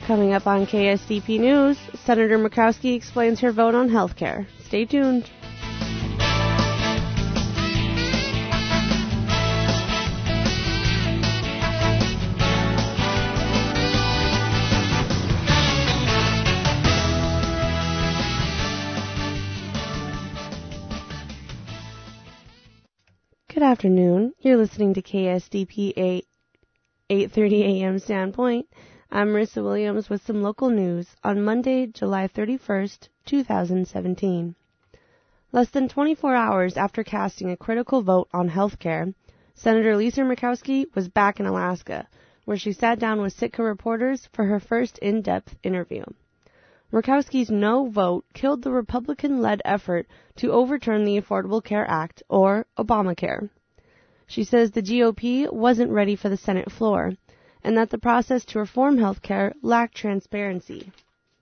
Coming up on KSDP News, Senator Murkowski explains her vote on health care. Stay tuned. Good afternoon. You're listening to KSDP 8:30 a.m. Standpoint. I'm Marissa Williams with some local news on Monday, July 31st, 2017. Less than 24 hours after casting a critical vote on health care, Senator Lisa Murkowski was back in Alaska, where she sat down with Sitka reporters for her first in-depth interview. Murkowski's no vote killed the Republican-led effort to overturn the Affordable Care Act, or Obamacare. She says the GOP wasn't ready for the Senate floor, and that the process to reform health care lacked transparency.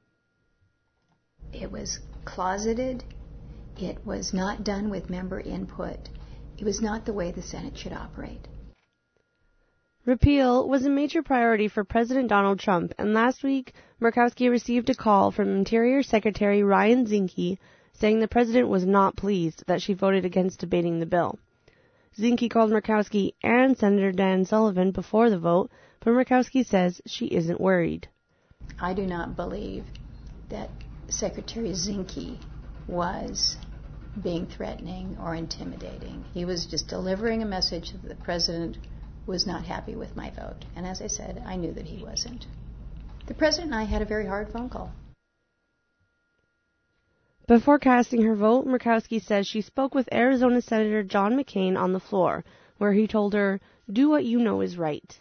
It was closeted. It was not done with member input. It was not the way the Senate should operate. Repeal was a major priority for President Donald Trump, and last week, Murkowski received a call from Interior Secretary Ryan Zinke saying the president was not pleased that she voted against debating the bill. Zinke called Murkowski and Senator Dan Sullivan before the vote, but Murkowski says she isn't worried. I do not believe that Secretary Zinke was being threatening or intimidating. He was just delivering a message that the president was not happy with my vote. And as I said, I knew that he wasn't. The president and I had a very hard phone call. Before casting her vote, Murkowski says she spoke with Arizona Senator John McCain on the floor, where he told her, "Do what you know is right."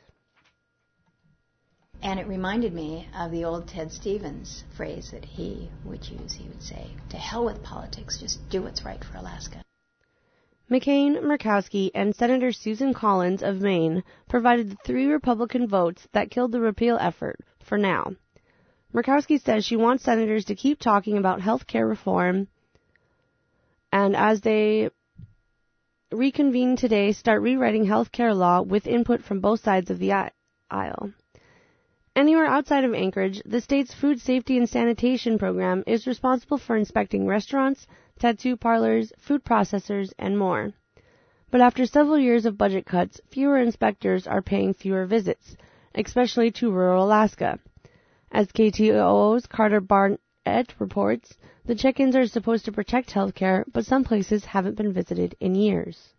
And it reminded me of the old Ted Stevens phrase that he would use. He would say, "To hell with politics, just do what's right for Alaska." McCain, Murkowski, and Senator Susan Collins of Maine provided the 3 Republican votes that killed the repeal effort, for now. Murkowski says she wants senators to keep talking about health care reform, and as they reconvene today, start rewriting health care law with input from both sides of the aisle. Anywhere outside of Anchorage, the state's Food Safety and Sanitation Program is responsible for inspecting restaurants, tattoo parlors, food processors, and more. But after several years of budget cuts, fewer inspectors are paying fewer visits, especially to rural Alaska. As KTOO's Carter Barnett reports, the check-ins are supposed to protect health care, but some places haven't been visited in years.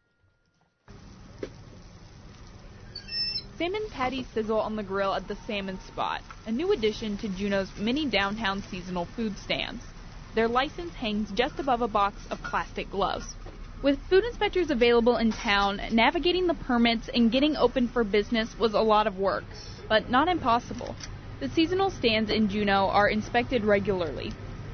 Salmon patties sizzle on the grill at the Salmon Spot, a new addition to Juneau's many downtown seasonal food stands. Their license hangs just above a box of plastic gloves. With food inspectors available in town, navigating the permits and getting open for business was a lot of work, but not impossible. The seasonal stands in Juneau are inspected regularly.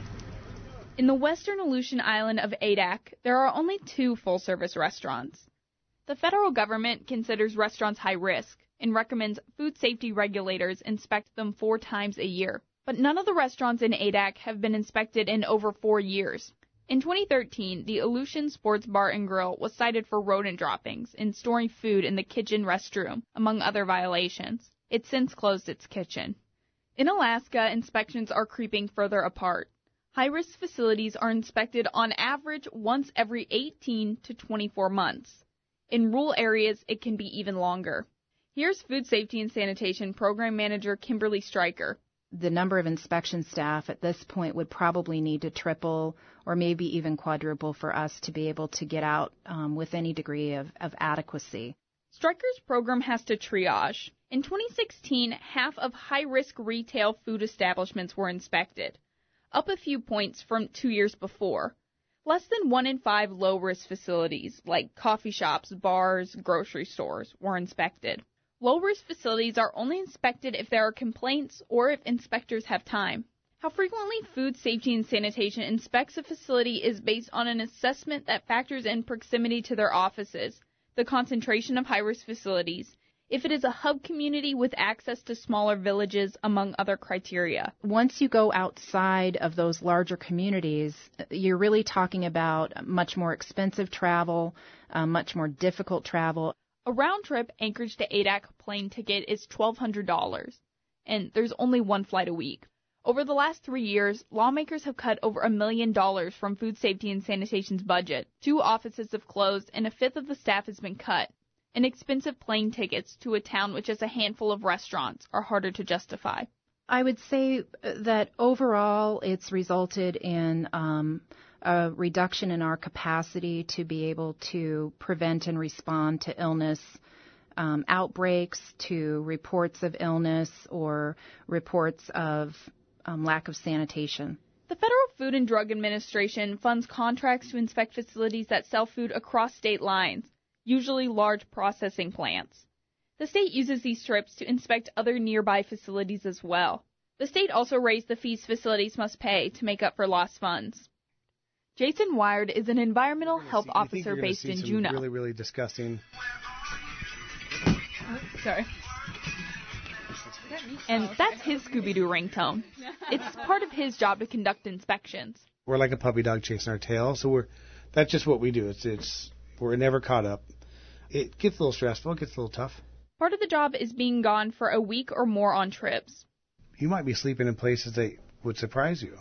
In the western Aleutian island of Adak, there are only 2 full-service restaurants. The federal government considers restaurants high risk and recommends food safety regulators inspect them 4 times a year. But none of the restaurants in Adak have been inspected in over 4 years. In 2013, the Aleutian Sports Bar and Grill was cited for rodent droppings and storing food in the kitchen restroom, among other violations. It's since closed its kitchen. In Alaska, inspections are creeping further apart. High-risk facilities are inspected on average once every 18 to 24 months. In rural areas, it can be even longer. Here's Food Safety and Sanitation Program Manager Kimberly Stryker. The number of inspection staff at this point would probably need to triple or maybe even quadruple for us to be able to get out with any degree of adequacy. Stryker's program has to triage. In 2016, half of high-risk retail food establishments were inspected, up a few points from 2 years before. Less than 1 in 5 low-risk facilities, like coffee shops, bars, grocery stores, were inspected. Low-risk facilities are only inspected if there are complaints or if inspectors have time. How frequently Food Safety and Sanitation inspects a facility is based on an assessment that factors in proximity to their offices, the concentration of high-risk facilities, if it is a hub community with access to smaller villages, among other criteria. Once you go outside of those larger communities, you're really talking about much more expensive travel, much more difficult travel. A round-trip Anchorage to Adak plane ticket is $1,200. and there's only one flight a week. Over the last 3 years, lawmakers have cut over $1 million from Food Safety and Sanitation's budget. 2 offices have closed, and a fifth of the staff has been cut. And expensive plane tickets to a town with just a handful of restaurants are harder to justify. I would say that overall it's resulted in a reduction in our capacity to be able to prevent and respond to illness outbreaks, to reports of illness or reports of lack of sanitation. The Federal Food and Drug Administration funds contracts to inspect facilities that sell food across state lines, usually large processing plants. The state uses these trips to inspect other nearby facilities as well. The state also raised the fees facilities must pay to make up for lost funds. Jason Wired is an environmental health officer based in Juneau. Really, really disgusting. Sorry. And that's his Scooby-Doo ringtone. It's part of his job to conduct inspections. We're like a puppy dog chasing our tail, so that's just what we do. We're never caught up. It gets a little stressful. It gets a little tough. Part of the job is being gone for a week or more on trips. You might be sleeping in places that would surprise you.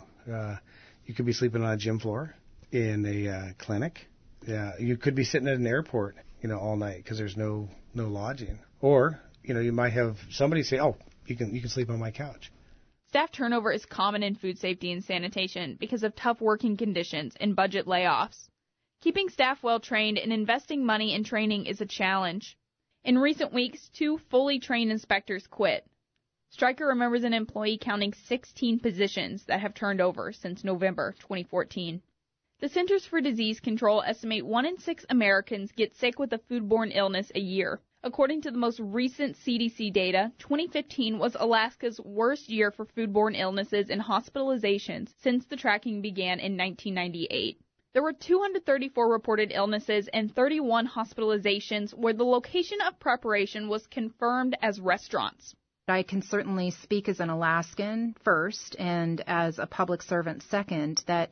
You could be sleeping on a gym floor in a clinic. You could be sitting at an airport, all night because there's no lodging. Or, you might have somebody say, "Oh, you can sleep on my couch." Staff turnover is common in food safety and sanitation because of tough working conditions and budget layoffs. Keeping staff well trained and investing money in training is a challenge. In recent weeks, 2 fully trained inspectors quit. Stryker remembers an employee counting 16 positions that have turned over since November 2014. The Centers for Disease Control estimate 1 in 6 Americans get sick with a foodborne illness a year. According to the most recent CDC data, 2015 was Alaska's worst year for foodborne illnesses and hospitalizations since the tracking began in 1998. There were 234 reported illnesses and 31 hospitalizations where the location of preparation was confirmed as restaurants. I can certainly speak as an Alaskan first and as a public servant second that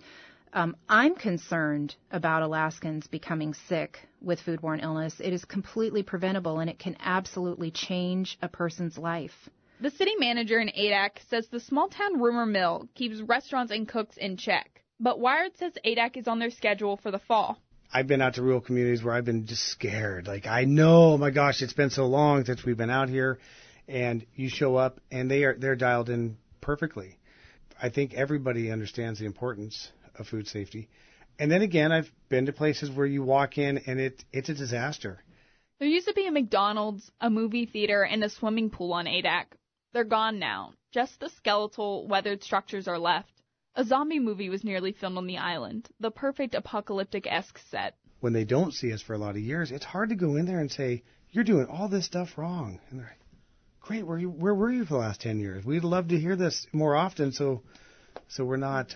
I'm concerned about Alaskans becoming sick with foodborne illness. It is completely preventable, and it can absolutely change a person's life. The city manager in Adak says the small-town rumor mill keeps restaurants and cooks in check. But Wired says Adak is on their schedule for the fall. I've been out to rural communities where I've been just scared. Like, I know, my gosh, it's been so long since we've been out here. And you show up, and they're dialed in perfectly. I think everybody understands the importance of food safety. And then again, I've been to places where you walk in, and it's a disaster. There used to be a McDonald's, a movie theater, and a swimming pool on Adak. They're gone now. Just the skeletal, weathered structures are left. A zombie movie was nearly filmed on the island, the perfect apocalyptic-esque set. When they don't see us for a lot of years, it's hard to go in there and say, "You're doing all this stuff wrong." And they're like, "Great, where were you for the last 10 years? We'd love to hear this more often so we're not,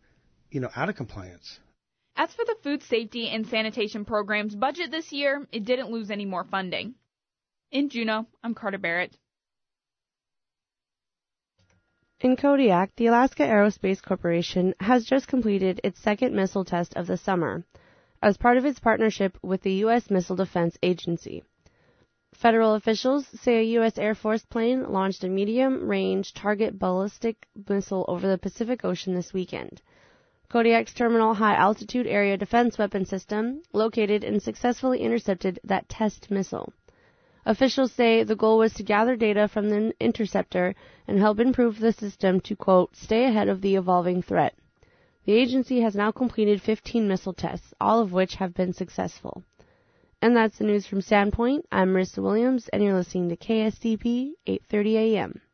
out of compliance." As for the food safety and sanitation program's budget this year, it didn't lose any more funding. In Juneau, I'm Carter Barrett. In Kodiak, the Alaska Aerospace Corporation has just completed its second missile test of the summer as part of its partnership with the U.S. Missile Defense Agency. Federal officials say a U.S. Air Force plane launched a medium-range target ballistic missile over the Pacific Ocean this weekend. Kodiak's Terminal High Altitude Area Defense Weapon System located and successfully intercepted that test missile. Officials say the goal was to gather data from the interceptor and help improve the system to, quote, stay ahead of the evolving threat. The agency has now completed 15 missile tests, all of which have been successful. And that's the news from Sandpoint. I'm Marissa Williams, and you're listening to KSDP 830 AM.